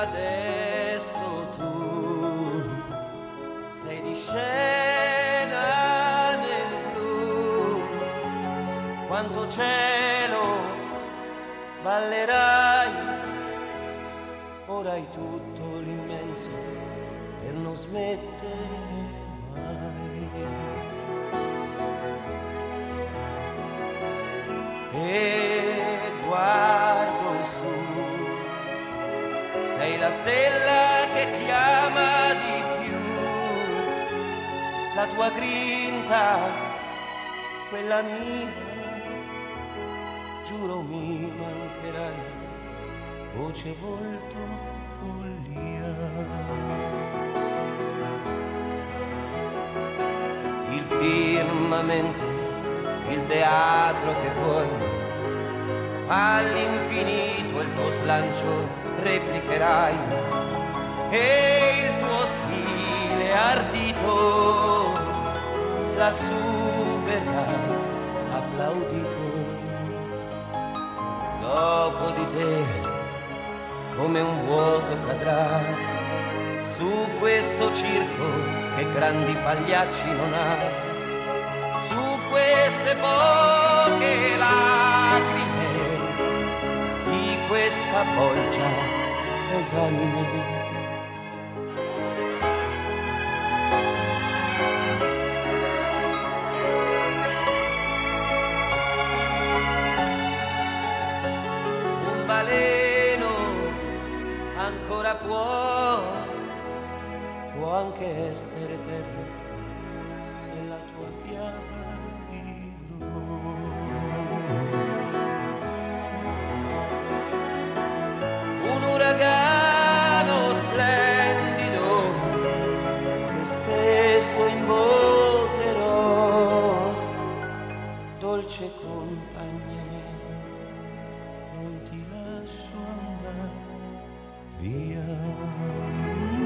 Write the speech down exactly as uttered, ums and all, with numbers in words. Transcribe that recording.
adesso tu sei di scena nel blu, quanto cielo ballerai, ora hai tutto l'immenso per non smettere mai. E guardo su, sei la stella che chiama di più, la tua grinta, quella mia, giuro mi mancherai, voce, volto, follia. Il firmamento, il teatro che vuoi, all'infinito il tuo slancio replicherai e il tuo stile ardito lassù verrà applaudito. Dopo di te come un vuoto cadrà su questo circo che grandi pagliacci non ha, su queste poche lacrime di questa bolgia esanime. Un baleno ancora può, può anche essere eterno, nella tua fiamma vivrò. Un uragano splendido che spesso invocherò, dolce compagna mia, non ti lascio andare via.